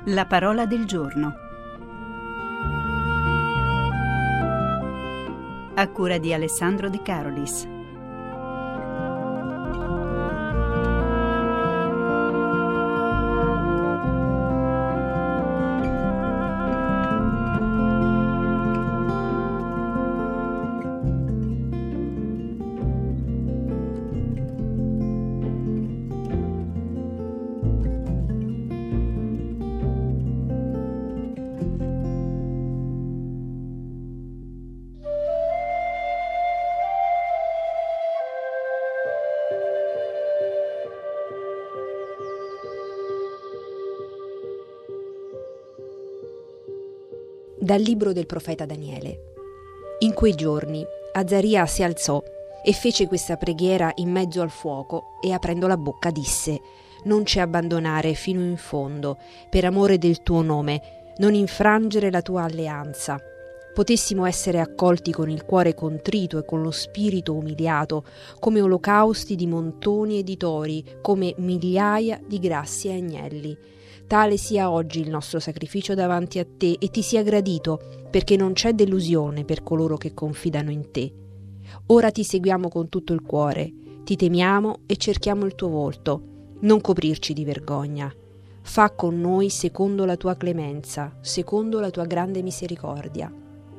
La parola del giorno. A cura di Alessandro De Carolis. Dal libro del profeta Daniele. In quei giorni Azaria si alzò e fece questa preghiera in mezzo al fuoco e aprendo la bocca disse: «Non ci abbandonare fino in fondo, per amore del tuo nome, non infrangere la tua alleanza. Potessimo essere accolti con il cuore contrito e con lo spirito umiliato, come olocausti di montoni e di tori, come migliaia di grassi agnelli. Tale sia oggi il nostro sacrificio davanti a te e ti sia gradito, perché non c'è delusione per coloro che confidano in te. Ora ti seguiamo con tutto il cuore, ti temiamo e cerchiamo il tuo volto. Non coprirci di vergogna. Fa con noi secondo la tua clemenza, secondo la tua grande misericordia».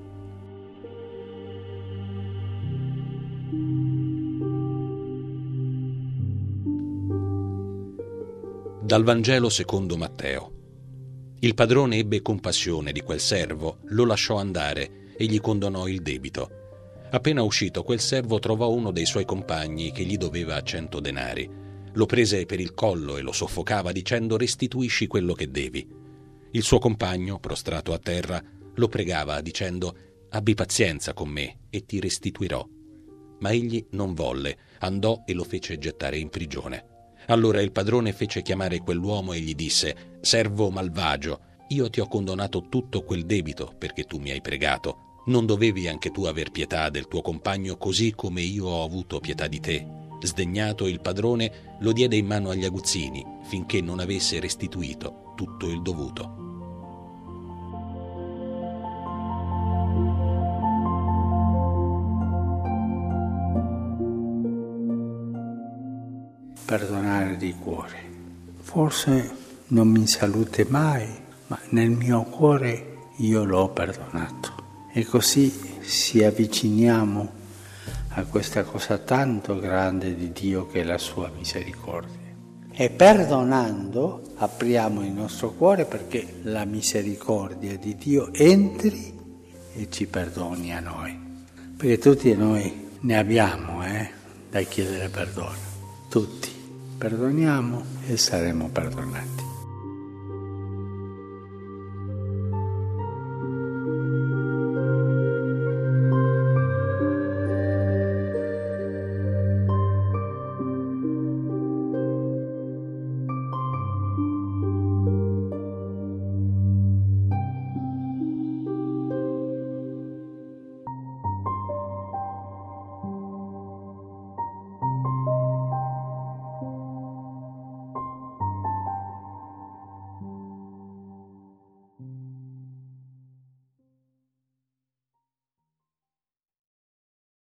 Dal Vangelo secondo Matteo. Il padrone ebbe compassione di quel servo, lo lasciò andare e gli condonò il debito. Appena uscito, quel servo trovò uno dei suoi compagni che gli doveva 100 denari. Lo prese per il collo e lo soffocava dicendo: «Restituisci quello che devi». Il suo compagno, prostrato a terra, lo pregava dicendo: «Abbi pazienza con me e ti restituirò». Ma egli non volle, andò e lo fece gettare in prigione. Allora il padrone fece chiamare quell'uomo e gli disse: «Servo malvagio, io ti ho condonato tutto quel debito perché tu mi hai pregato. Non dovevi anche tu aver pietà del tuo compagno così come io ho avuto pietà di te?» Sdegnato il padrone lo diede in mano agli aguzzini finché non avesse restituito tutto il dovuto. Perdonare di cuore. Forse non mi salute mai, ma nel mio cuore io l'ho perdonato. E così ci avviciniamo a questa cosa tanto grande di Dio che è la sua misericordia. E perdonando apriamo il nostro cuore perché la misericordia di Dio entri e ci perdoni a noi. Perché tutti noi ne abbiamo da chiedere perdono. Tutti. Perdoniamo e saremo perdonati.